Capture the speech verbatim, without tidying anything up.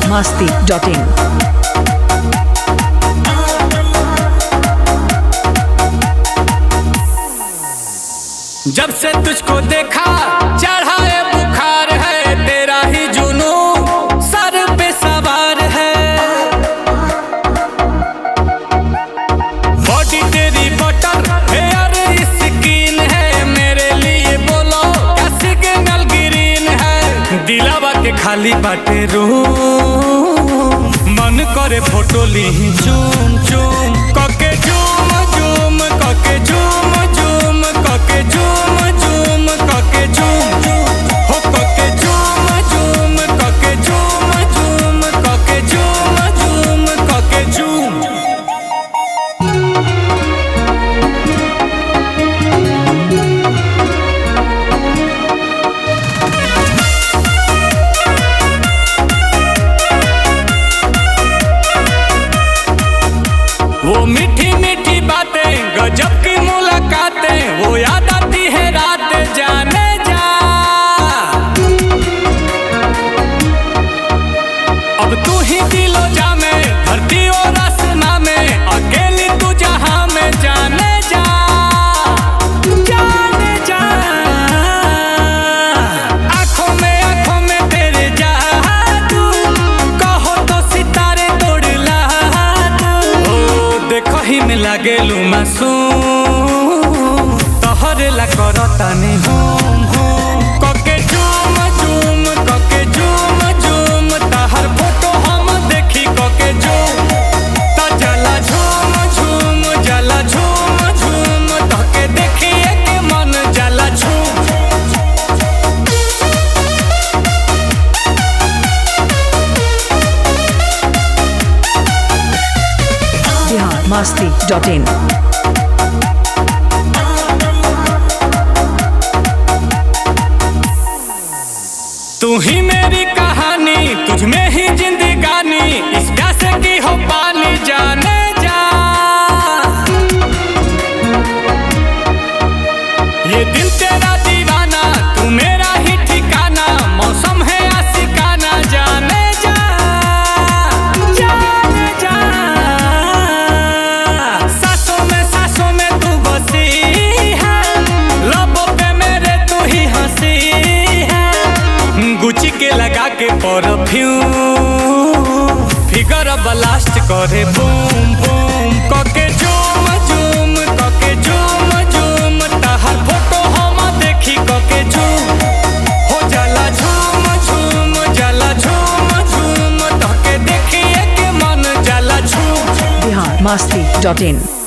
masti dot in. जब से तुझको देखा चढ़ा है बुखार है, तेरा ही जुनू सर पे सवार है। बॉडी तेरी बटर हेयर स्किन है, मेरे लिए बोलो क्या सिग्नल ग्रीन है। दिलावा के खाली बाटे रूम, मन करे फोटो ली चूम चूम कके झूम झूम कके झूम झूम कके झूम झूम कके झूम हो कके झूम झूम कके झूम झूम कके झूम झूम कके झूम। वो मीठी मीठी बातें गजब की मुलाकातें, वो याद आती है रात जाने जा। अब तू ही दिलो जा में धरती और आसमां में, अकेली तू जहां में जाने जा जाने जा। आंखों में आंखों में तेरे जादू, कहो तो सितारे तोड़ ला दू। ओ देखो ही में लागेलू मासूम, तोहरे ला करतानी हूम हूम कके झूम झूम कके झूम झूम। तहर फोटो हम देखी कके झूम ता जला झूम झूम जला झूम झूम, तके देखिए के मन जला झूम। Bihar masti dot in. तू ही मेरी कहानी, तुझ में ही जिंदगानी, इस प्यास की हो पानी जाने जा। ये दिल तेरा दीवाना, तू मेरा ही ठिकाना, मौसम है आशिकाना जाने जा जाने जा। सांसों में सांसों में तू बसी है, लबों पे मेरे तू ही हंसी है। गुची के लगा के परफ्यूम, फिगर ब्लास्ट करे बूम बूम कके झूम झूम कके झूम झूम। तहर फोटो हम देखी कके झूम हो जला झूम झूम जला झूम झूम, तके देखिए के मन जला झूम। Bihar masti dot in.